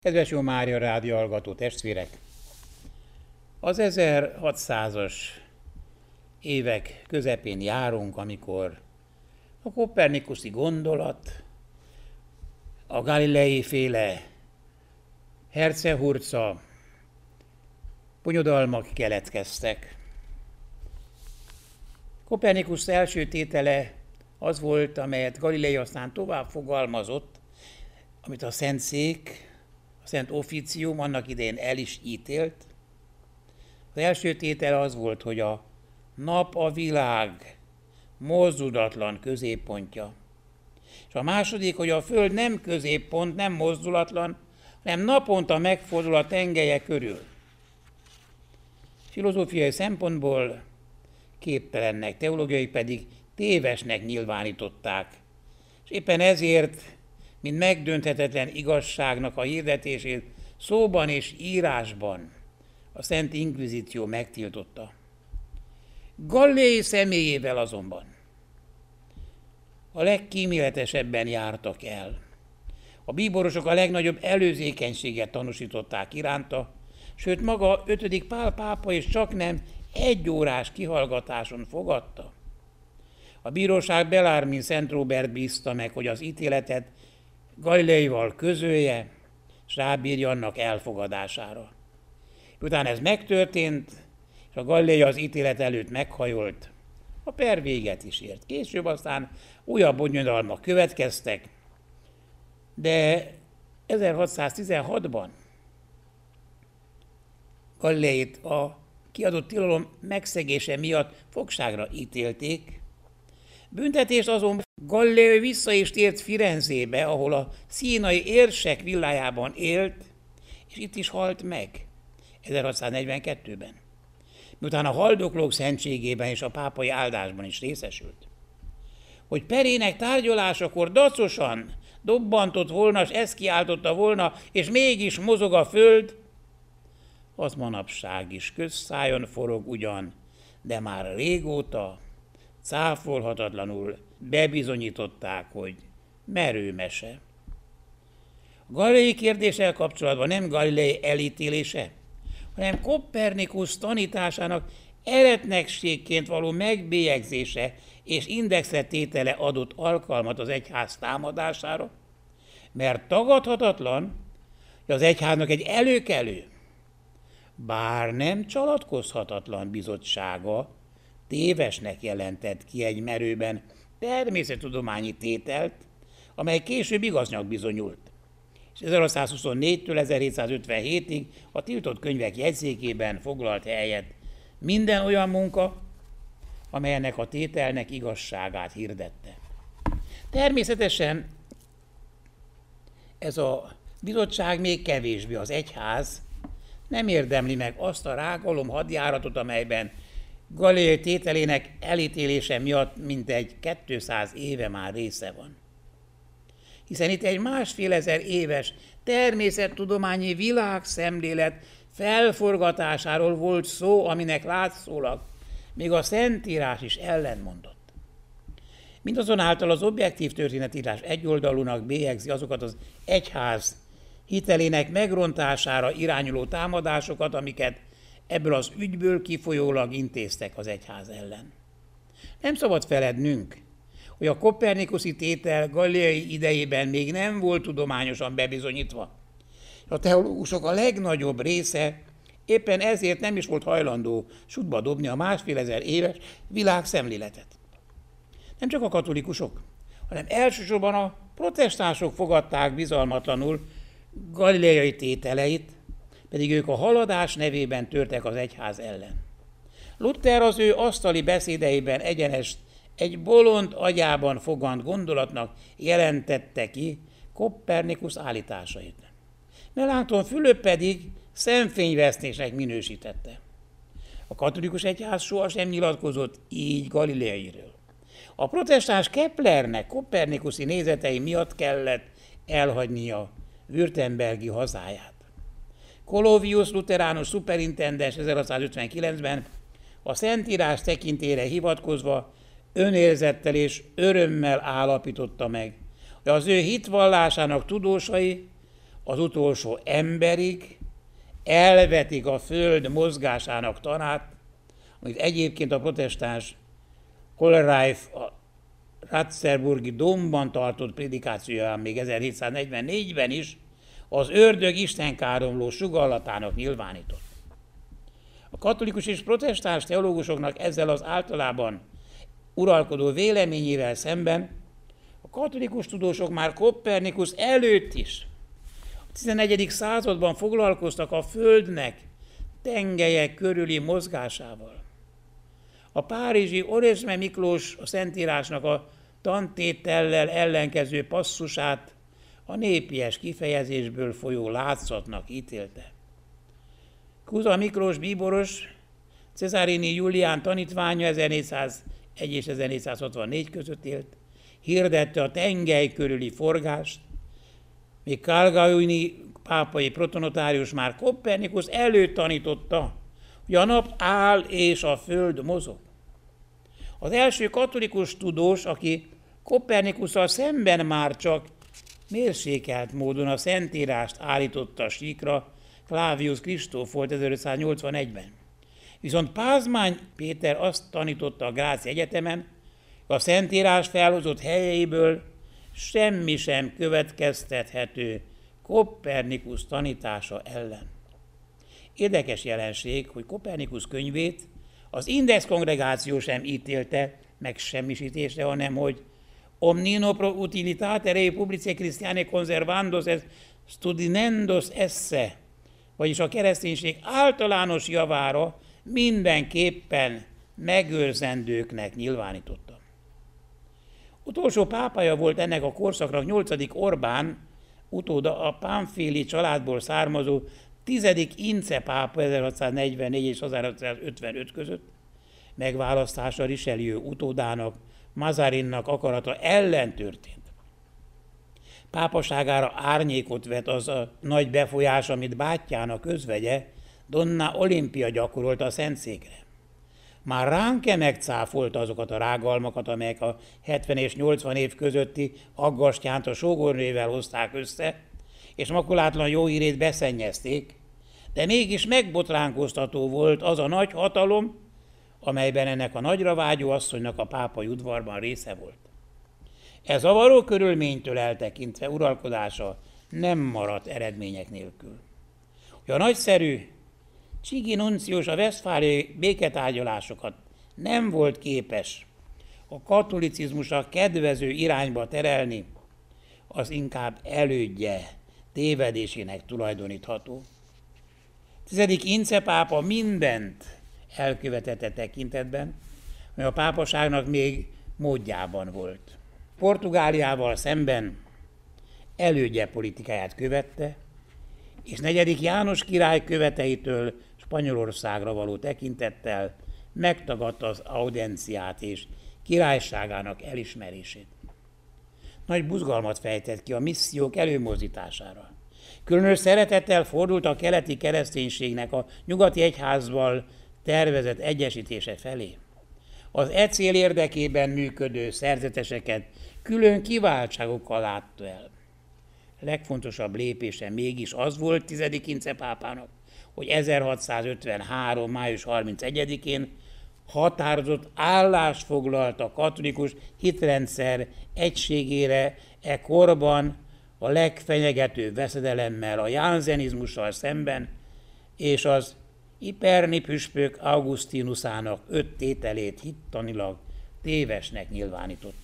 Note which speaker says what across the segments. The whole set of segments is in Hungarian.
Speaker 1: Kedves Jó Mária rádió hallgató testvérek! Az 1600-as évek közepén járunk, amikor a kopernikuszi gondolat, a Galilei féle hercehurca bonyodalmak keletkeztek. Kopernikusz első tétele az volt, amelyet Galilei aztán tovább fogalmazott, amit a Szentszék, a Szent Officium annak idején el is ítélt. Az első tétel az volt, hogy a nap a világ mozdulatlan középpontja. És a második, hogy a Föld nem középpont, nem mozdulatlan, hanem naponta megfordul a tengelye körül. Filozófiai szempontból képtelennek, teológiai pedig tévesnek nyilvánították. És éppen ezért, mint megdönthetetlen igazságnak a hirdetését szóban és írásban a Szent Inkvizíció megtiltotta. Galilei személyével azonban a legkíméletesebben jártak el. A bíborosok a legnagyobb előzékenységet tanúsították iránta, sőt maga 5. Pál pápa is csaknem 1 órás kihallgatáson fogadta. A bíróság Bellarmin Szent Róbert bízta meg, hogy az ítéletet Galileival közölje, és rábírja annak elfogadására. Utána ez megtörtént, és a Galilei az ítélet előtt meghajolt. A per véget is ért. Később aztán újabb bonyodalmak következtek, de 1616-ban Galileit a kiadott tilalom megszegése miatt fogságra ítélték. Büntetést azonban Galilei vissza is tért Firenzébe, ahol a színai érsek villájában élt, és itt is halt meg 1642-ben. Miután a haldoklók szentségében és a pápai áldásban is részesült. Hogy perének tárgyalásakor dacosan dobbantott volna, és ezt kiáltotta volna, és mégis mozog a föld, az manapság is közszájon forog ugyan, de már régóta cáfolhatatlanul bebizonyították, hogy merőmese. A Galilei kérdéssel kapcsolatban nem Galilei elítélése, hanem Kopernikusz tanításának eretnekségként való megbélyegzése és indexre tétele adott alkalmat az egyház támadására, mert tagadhatatlan, hogy az egyháznak egy előkelő, bár nem csalatkozhatatlan bizottsága tévesnek jelentett ki egy merőben természettudományi tételt, amely később igaznak bizonyult. És 1624-től 1757-ig a tiltott könyvek jegyzékében foglalt helyet minden olyan munka, amely ennek a tételnek igazságát hirdette. Természetesen ez a bizottság még kevésbé az egyház nem érdemli meg azt a rágalom hadjáratot, amelyben Galilei tételének elítélése miatt mintegy 200 éve már része van. Hiszen itt egy 1,5 éves természettudományi világszemlélet felforgatásáról volt szó, aminek látszólag még a Szentírás is ellentmondott. Mindazonáltal az objektív történetírás egyoldalúnak bélyegzi azokat az egyház hitelének megrontására irányuló támadásokat, amiket ebből az ügyből kifolyólag intéztek az egyház ellen. Nem szabad felednünk, hogy a kopernikuszi tétel Galilei idejében még nem volt tudományosan bebizonyítva. A teológusok a legnagyobb része éppen ezért nem is volt hajlandó sutba dobni a 1,5 éves világszemléletet. Nem csak a katolikusok, hanem elsősorban a protestánsok fogadták bizalmatlanul Galilei tételeit, pedig ők a haladás nevében törtek az egyház ellen. Luther az ő asztali beszédeiben egyenest egy bolond agyában fogant gondolatnak jelentette ki Kopernikusz állításait. Melanchthon Fülöp pedig szemfényvesztésnek minősítette. A katolikus egyház sohasem nyilatkozott így Galileiről. A protestáns Keplernek kopernikuszi nézetei miatt kellett elhagynia württembergi hazáját. Colovius luteránus szuperintendens 1659-ben a Szentírás tekintére hivatkozva önérzettel és örömmel állapította meg, hogy az ő hitvallásának tudósai az utolsó emberig, elvetik a föld mozgásának tanát, amit egyébként a protestáns Kohlreif a Ratzeburgi dómban tartott prédikációján még 1744-ben is az ördög istenkáromló sugallatának nyilvánított. A katolikus és protestáns teológusoknak ezzel az általában uralkodó véleményével szemben a katolikus tudósok már Kopernikusz előtt is a 11. században foglalkoztak a Földnek tengelyek körüli mozgásával. A párizsi Oresme Miklós a Szentírásnak a tantétellel ellenkező passzusát a népies kifejezésből folyó látszatnak ítélte. Kuza Miklós bíboros, Cesarini Julián tanítványa 1401 és 1464 között élt, hirdette a tengely körüli forgást, míg Calgauni pápai protonotárius már Kopernikusz előtt tanította, hogy a nap áll és a föld mozog. Az első katolikus tudós, aki Kopernikusszal szemben már csak mérsékelt módon a Szentírást állította síkra, Flavius Kristóf volt 1581-ben. Viszont Pázmány Péter azt tanította a Gráci Egyetemen, hogy a Szentírás felhozott helyeiből semmi sem következtethető Kopernikusz tanítása ellen. Érdekes jelenség, hogy Kopernikusz könyvét az Index kongregáció sem ítélte megsemmisítésre, hanem hogy omnino pro utilitate rei publicae Christianae conservandos et studinendos esse, vagyis a kereszténység általános javára mindenképpen megőrzendőknek nyilvánította. Utolsó pápája volt ennek a korszaknak 8. Orbán, utóda a Pamphili családból származó 10. Ince pápa 1644 és 1655 között, megválasztása Richelieu utódának, Mazarinnak akarata ellen történt. Pápaságára árnyékot vet az a nagy befolyás, amit bátyjának özvegye, Donna Olimpia gyakorolta a Szentszékre. Már Ránke megcáfolta azokat a rágalmakat, amelyek a 70 és 80 év közötti Aggastyánt a sógornével hozták össze, és makulátlan jó hírét beszennyezték, de mégis megbotránkoztató volt az a nagy hatalom, amelyben ennek a nagyra vágyó asszonynak a pápai udvarban része volt. Ez zavaró körülménytől eltekintve uralkodása nem maradt eredmények nélkül. Hogy a nagyszerű Csigi nuncius a vesztfáliai béketárgyalásokat nem volt képes a katolicizmusra kedvező irányba terelni, az inkább elődje tévedésének tulajdonítható. 10. Ince pápa mindent elkövetett tekintetben, ami a pápaságnak még módjában volt. Portugáliával szemben elődje politikáját követte, és 4. János király követeitől Spanyolországra való tekintettel megtagadta az audienciát és királyságának elismerését. Nagy buzgalmat fejtett ki a missziók előmozdítására. Különös szeretettel fordult a keleti kereszténységnek a nyugati egyházval tervezett egyesítése felé. Az e cél érdekében működő szerzeteseket külön kiváltságokkal látta el. Legfontosabb lépése mégis az volt 10. Ince pápának, hogy 1653. május 31-én határozott állást foglalt a katolikus hitrendszer egységére e korban a legfenyegetőbb veszedelemmel, a janzenizmussal szemben, és az Iperni püspök Augustinusának 5 tételét hittanilag tévesnek nyilvánította.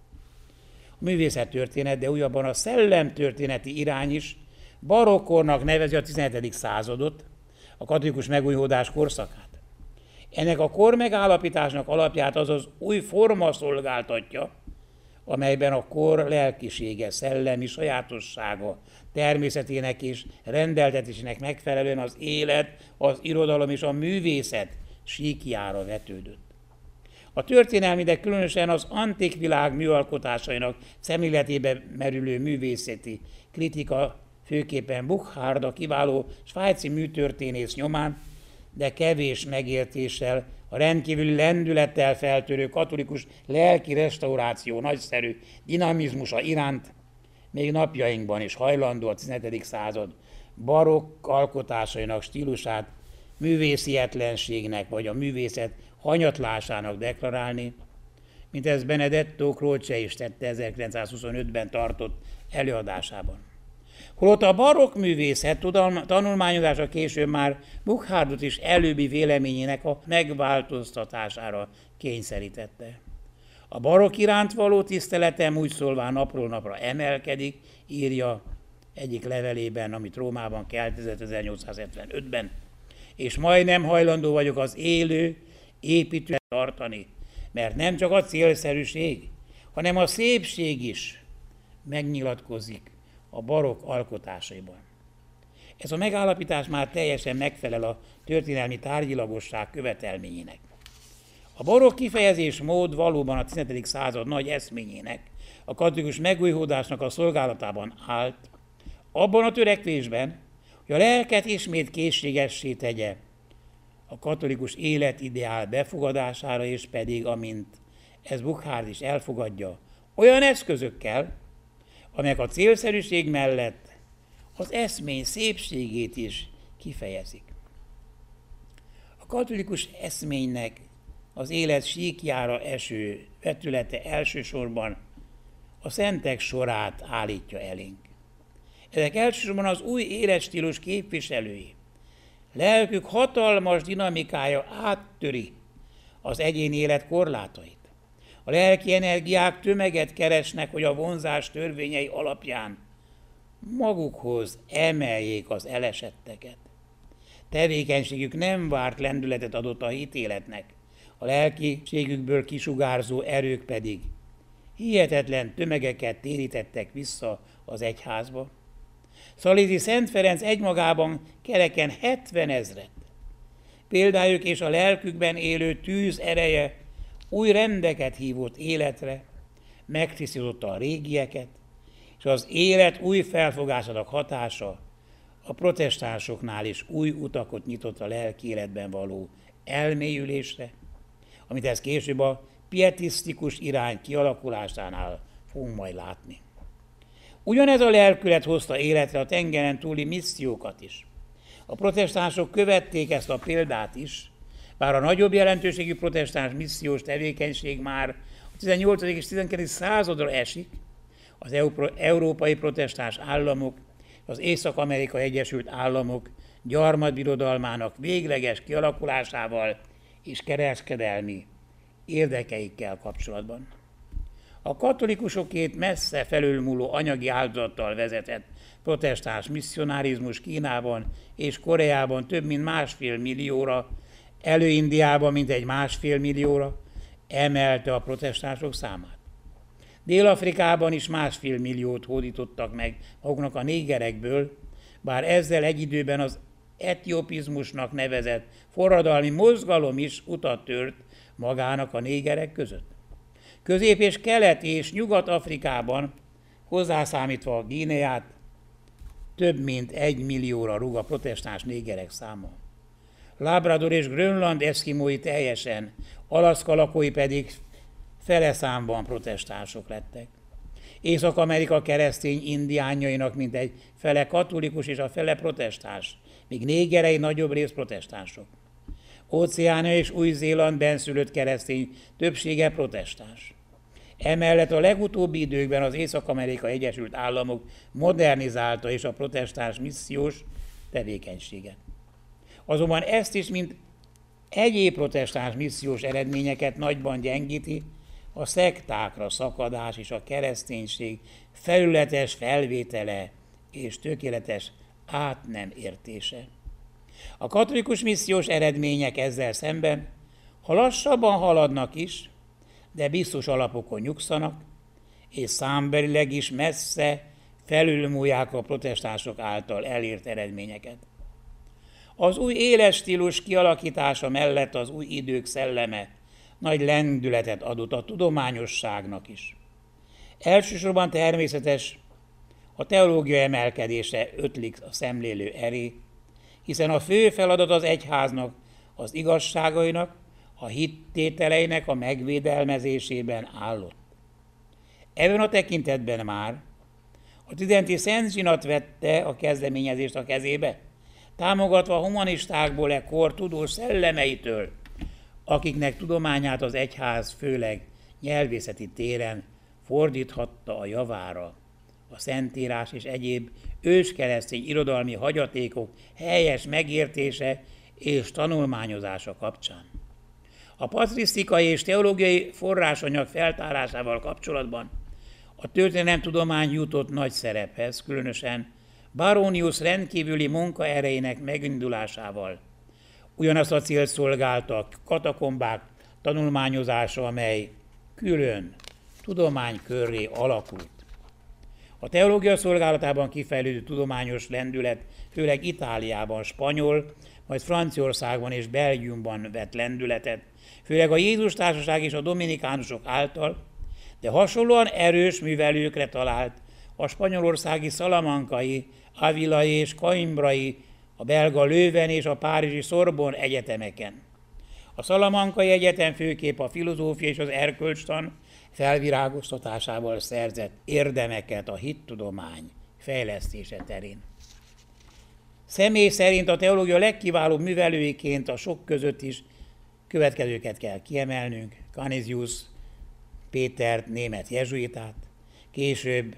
Speaker 1: A művészettörténet, de újabban a szellemtörténeti irány is barokkornak nevezi a 17. századot, a katolikus megújulás korszakát. Ennek a kor megállapításnak alapját az az új forma szolgáltatja, amelyben a kor lelkisége, szellemi sajátossága, természetének és rendeltetésének megfelelően az élet, az irodalom és a művészet síkjára vetődött. A történelmi, de különösen az antik világ műalkotásainak szemléletébe merülő művészeti kritika, főképpen Burckhardt, a kiváló svájci műtörténész nyomán, de kevés megértéssel, a rendkívüli lendülettel feltörő katolikus lelki restauráció nagyszerű dinamizmusa iránt még napjainkban is hajlandó a 17. század barokk alkotásainak stílusát művészietlenségnek vagy a művészet hanyatlásának deklarálni, mint ez Benedetto Croce is tette 1925-ben tartott előadásában. Holott a barokk művészet tanulmányozása később már Burckhardt is előbbi véleményének a megváltoztatására kényszerítette. A barokk iránt való tiszteletem úgy szólván napról napra emelkedik, írja egyik levelében, amit Rómában keltezett 1875-ben, és majdnem hajlandó vagyok az élő építőt tartani, mert nem csak a célszerűség, hanem a szépség is megnyilatkozik a barokk alkotásaiban. Ez a megállapítás már teljesen megfelel a történelmi tárgyilagosság követelményének. A barokk kifejezés mód valóban a 17. század nagy eszményének, a katolikus megújulásnak a szolgálatában állt, abban a törekvésben, hogy a lelket ismét készségessé tegye a katolikus életideál befogadására, és pedig, amint ez Burckhardt is elfogadja, olyan eszközökkel, amelyek a célszerűség mellett az eszmény szépségét is kifejezik. A katolikus eszménynek az élet síkjára eső vetülete elsősorban a szentek sorát állítja elénk. Ezek elsősorban az új életstílus képviselői. Lelkük hatalmas dinamikája áttöri az egyéni élet korlátait. A lelki energiák tömeget keresnek, hogy a vonzás törvényei alapján magukhoz emeljék az elesetteket. Tevékenységük nem várt lendületet adott a hitéletnek, a lelkiségükből kisugárzó erők pedig hihetetlen tömegeket térítettek vissza az egyházba. Szalézi Szent Ferenc egymagában kereken 70 000. Példájuk és a lelkükben élő tűz ereje új rendeket hívott életre, megtisztította a régieket, és az élet új felfogásának hatása a protestánsoknál is új utakot nyitott a lelki életben való elmélyülésre, amit ez később a pietisztikus irány kialakulásánál fogunk majd látni. Ugyanez a lelkület hozta életre a tengeren túli missziókat is. A protestánsok követték ezt a példát is, bár a nagyobb jelentőségű protestáns missziós tevékenység már a 18. és 19. századra esik, az európai protestáns államok, az Észak-Amerikai Egyesült Államok gyarmatbirodalmának végleges kialakulásával és kereskedelmi érdekeikkel kapcsolatban. A katolikusokét messze felülmúló anyagi áldozattal vezetett protestáns misszionárizmus Kínában és Koreában több mint 1,5 millióra, Elő-Indiában mintegy 1,5 millióra emelte a protestánsok számát. Dél-Afrikában is 1,5 milliót hódítottak meg maguknak a négerekből, bár ezzel egy időben az etiopizmusnak nevezett forradalmi mozgalom is utat tört magának a négerek között. Közép- és Kelet- és Nyugat-Afrikában, hozzászámítva a Guineát, több mint 1 millióra rúg a protestáns négerek száma. Labrador és Grönland eszkimói teljesen, Alaszka lakói pedig fele számban protestánsok lettek. Észak-Amerika keresztény indiánjainak mintegy fele katolikus és a fele protestáns, míg négerei nagyobb rész protestánsok. Óceánia és Új-Zéland benszülött keresztény többsége protestáns. Emellett a legutóbbi időkben az Észak-Amerikai Egyesült Államok modernizálta és a protestáns missziós tevékenységet. Azonban ezt is, mint egyéb protestáns missziós eredményeket nagyban gyengíti a szektákra szakadás és a kereszténység felületes felvétele és tökéletes át nem értése. A katolikus missziós eredmények ezzel szemben, ha lassabban haladnak is, de biztos alapokon nyugszanak, és számbelileg is messze felülmúlják a protestánsok által elért eredményeket. Az új életstílus kialakítása mellett az új idők szelleme nagy lendületet adott a tudományosságnak is. Elsősorban természetes a teológia emelkedése ötlik a szemlélő elé, hiszen a fő feladat az egyháznak, az igazságainak, a hittételeinek a megvédelmezésében állott. Ebben a tekintetben már A tridenti Szent Zsinat vette a kezdeményezést a kezébe, támogatva a humanistákból e kor tudós szellemeitől, akiknek tudományát az egyház főleg nyelvészeti téren fordíthatta a javára, a Szentírás és egyéb őskeresztény irodalmi hagyatékok helyes megértése és tanulmányozása kapcsán. A patrisztikai és teológiai forrásanyag feltárásával kapcsolatban a történelemtudomány jutott nagy szerephez, különösen Baronius rendkívüli munkaerejének megindulásával. Ugyanazt a célt szolgálta a katakombák tanulmányozása, amely külön tudománykörré alakult. A teológia szolgálatában kifejlődő tudományos lendület főleg Itáliában, spanyol, majd Franciaországban és Belgiumban vett lendületet, főleg a Jézus Társaság és a dominikánusok által, de hasonlóan erős művelőkre talált a spanyolországi szalamankai, avilai és coimbrai, a belga Leuven és a párizsi Sorbonne egyetemeken. A szalamankai egyetem főképp a filozófia és az erkölcstan felvirágoztatásával szerzett érdemeket a hittudomány fejlesztése terén. Személy szerint a teológia legkiválóbb művelőiként a sok között is következőket kell kiemelnünk: Canisius Pétert, német jezsuitát, később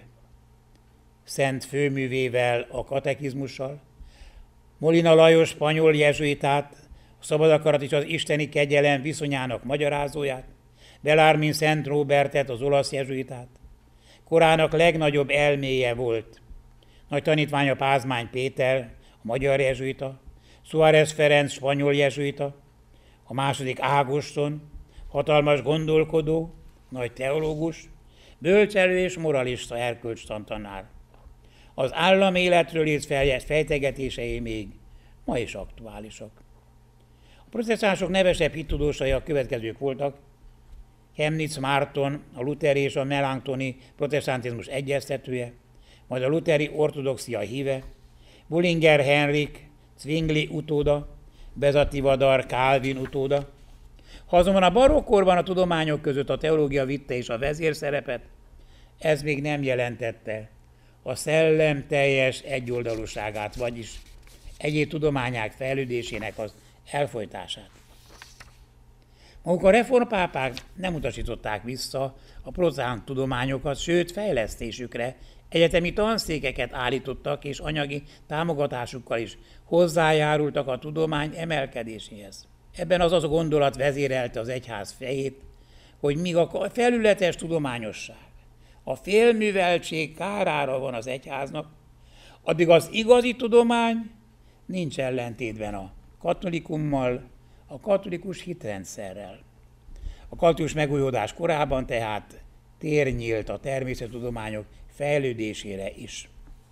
Speaker 1: szent főművével, a katekizmussal, Molina Lajos spanyol jezsuitát, a szabad akarat és az isteni kegyelem viszonyának magyarázóját, Bellarmin Szent Róbertet, az olasz jezsuitát. Korának legnagyobb elméje volt nagy tanítványa Pázmány Péter, a magyar jezsuita, Suárez Ferenc, spanyol jezsuita, a második Ágoston, hatalmas gondolkodó, nagy teológus, bölcselő és moralista erkölcstantanár. Az államéletről írt fejtegetései még ma is aktuálisak. A protestánsok nevesebb hittudósai a következők voltak: Chemnitz Márton, a lutheri és a melancthoni protestantizmus egyeztetője, majd a lutheri ortodoxia híve, Bullinger Henrik, Zwingli utóda, Bezati Vadar, Calvin utóda. Ha azonban a barokkorban a tudományok között a teológia vitte is a vezérszerepet, ez még nem jelentette a szellem teljes egyoldalúságát, vagyis egyéb tudományák fejlődésének az elfojtását. Maguk a reformpápák nem utasították vissza a protestáns tudományokat, sőt fejlesztésükre egyetemi tanszékeket állítottak, és anyagi támogatásukkal is hozzájárultak a tudomány emelkedéséhez. Ebben az a gondolat vezérelte az egyház fejét, hogy míg a felületes tudományosság, a félműveltség kárára van az egyháznak, addig az igazi tudomány nincs ellentétben a katolikummal, a katolikus hitrendszerrel. A katolikus megújulás korában tehát tér nyílt a természettudományok fejlődésére is.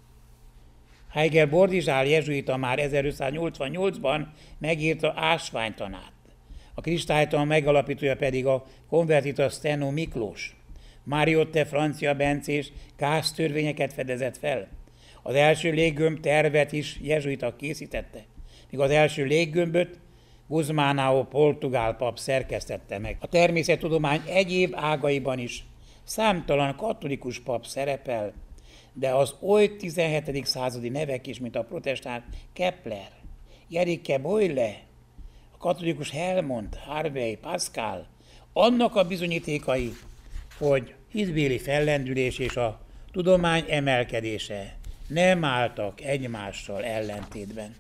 Speaker 1: Heiger Bordizsál jezsuita már 1588-ban megírta ásványtanát. A kristálytan megalapítója pedig a konvertita Steno Miklós. Mariotte francia bencés gáztörvényeket fedezett fel. Az első léggömb tervet is jezsuita készítette, míg az első léggömböt Guzmánao portugál pap szerkesztette meg. A természettudomány egyéb ágaiban is számtalan katolikus pap szerepel, de az oly 17. századi nevek is, mint a protestáns Kepler, Jerike Boyle, a katolikus Helmont, Harvey, Pascal, annak a bizonyítékai, hogy hitbéli fellendülés és a tudomány emelkedése nem álltak egymással ellentétben.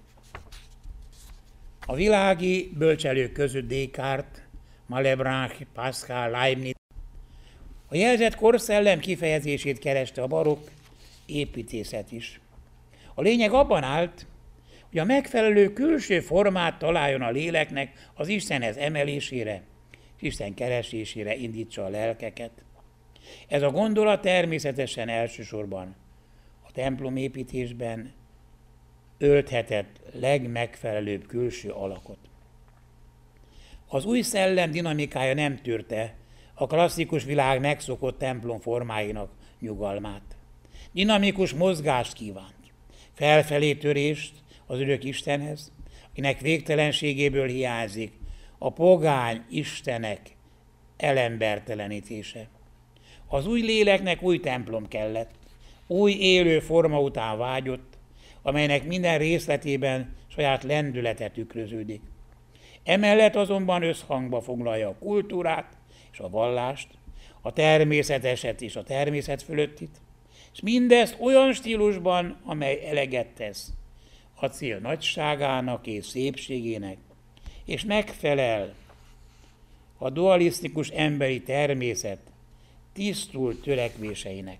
Speaker 1: A világi bölcselők között Descartes, Malebranche, Pascal, Leibniz a jelzett korszellem kifejezését kereste a barokk építészet is. A lényeg abban állt, hogy a megfelelő külső formát találjon a léleknek az Istenhez emelésére, és Isten keresésére indítsa a lelkeket. Ez a gondolat természetesen elsősorban a templomépítésben ölthetett legmegfelelőbb külső alakot. Az új szellem dinamikája nem tűrte a klasszikus világ megszokott templom formáinak nyugalmát. Dinamikus mozgást kívánt, felfelé törést az örök Istenhez, akinek végtelenségéből hiányzik a pogány istenek elembertelenítése. Az új léleknek új templom kellett, új élő forma után vágyott, amelynek minden részletében saját lendülete tükröződik. Emellett azonban összhangba foglalja a kultúrát és a vallást, a természeteset és a természet fölöttit, és mindezt olyan stílusban, amely eleget tesz a cél nagyságának és szépségének, és megfelel a dualisztikus emberi természet tisztult törekvéseinek.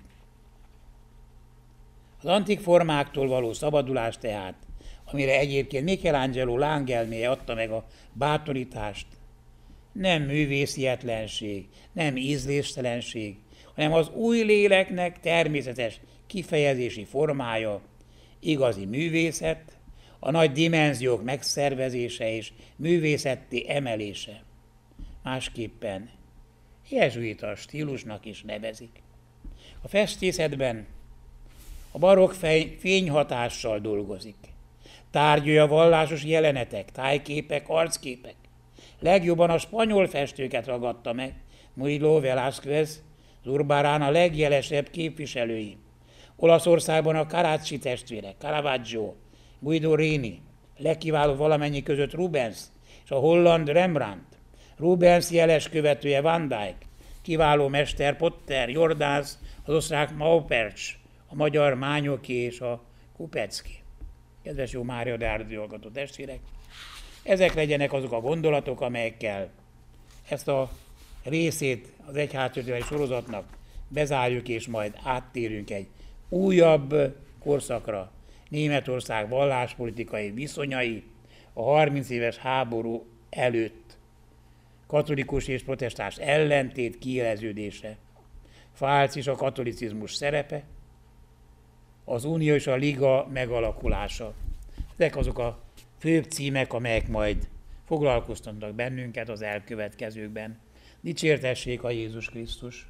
Speaker 1: Az antik formáktól való szabadulás tehát, amire egyébként Michelangelo lángelméje adta meg a bátorítást, nem művészihetlenség, nem ízléstelenség, hanem az új léleknek természetes kifejezési formája, igazi művészet, a nagy dimenziók megszervezése és művészetté emelése. Másképpen jezsuita stílusnak is nevezik. A festészetben a barokk fényhatással dolgozik. Tárgyalja vallásos jelenetek, tájképek, arcképek. Legjobban a spanyol festőket ragadta meg, Murillo, Velázquez, Zurbarán a legjelesebb képviselői. Olaszországban a Carracci testvérek, Caravaggio, Guido Reni, legkiválóbb valamennyi között Rubens és a holland Rembrandt, Rubens jeles követője Van Dyck, kiváló mester Potter, Jordaens, az osztrák Maupercs, a magyar Mányoki és a Kupecki. Kedves jó Mária Dárdi hallgató testvérek, ezek legyenek azok a gondolatok, amelyekkel ezt a részét az egyháztörténeti sorozatnak bezárjuk, és majd áttérünk egy újabb korszakra. Németország valláspolitikai viszonyai a 30 éves háború előtt, katolikus és protestáns ellentét kiéleződése, Pfalz és a katolicizmus szerepe, az Unió és a Liga megalakulása. Ezek azok a főbb címek, amelyek majd foglalkoztatnak bennünket az elkövetkezőkben. Dicsértessék a Jézus Krisztus!